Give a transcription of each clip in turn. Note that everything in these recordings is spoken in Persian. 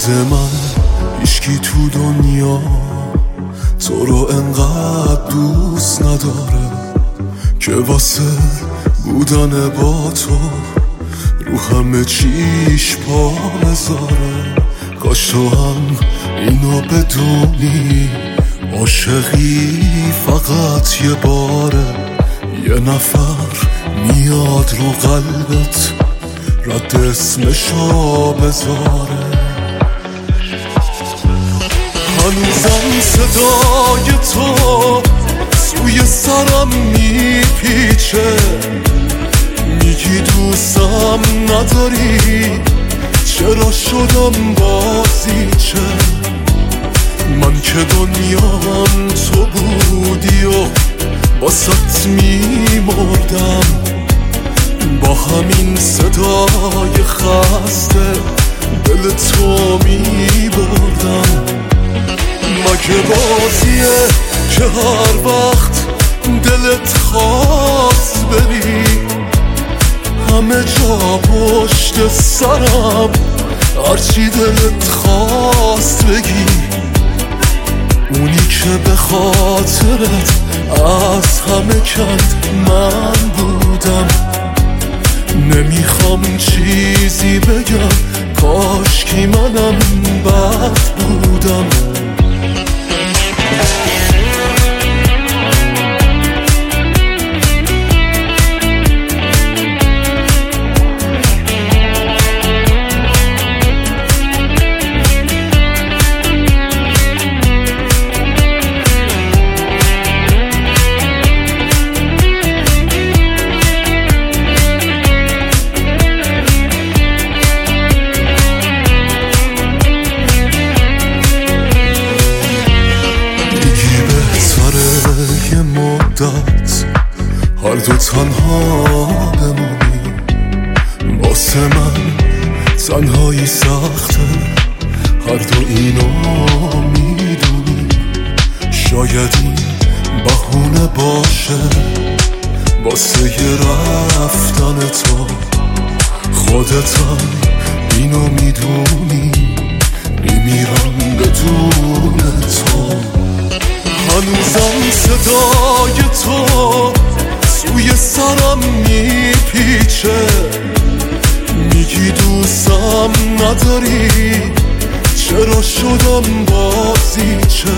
بعد من هیچکی تو دنیا تو رو انقدر دوست نداره که واسه بودن با تو رو همه چیش پا بذاره. کاش تو هم اینو بدونی، عاشقی فقط یه باره، یه نفر میاد رو قلبت رد اسمشو بذاره. هنوزم صدای تو سوی سرم میپیچه، میگی دوستم نداری، چرا شدم بازیچه؟ من که دنیام تو بودی و باست میمردم، با همین صدای خسته دل تو میبردم. مگه بازیه که هر وقت دلت خواست بری همه جا پشت سرم، هرچی دلت خواست بگی، اونی که به خاطرت از همه کند من بودم. نمیخوام چیزی بگم، کاشکی منم بد بودم. هر دو تنها بمونی، واسه من تنهایی سخته، هر دو اینو میدونی. شاید این بهونه باشه واسه یه رفتن تو، خودتم اینو میدونی، میمیرم بدون تو. هنوزم صدای تو سوی سرم میپیچه، میگی دوستم نداری، چرا شدم بازیچه؟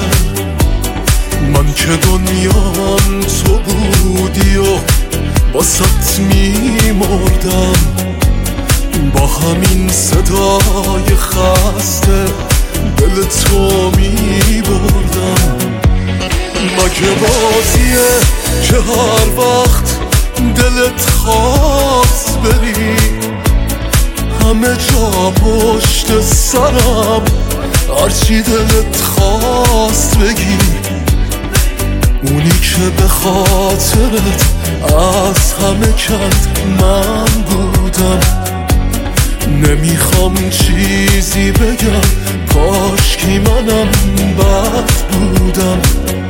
من که دنیام تو بودی و باست میمردم، با همین صدای خسته دل تو میبردم. مگه بازیه که هر وقت دلت خواست بری همه جا پشت سرم، هرچی دلت خواست بگی، اونی که به خاطرت از همه کند من بودم. نمیخوام چیزی بگم، کاشکی منم بد بودم.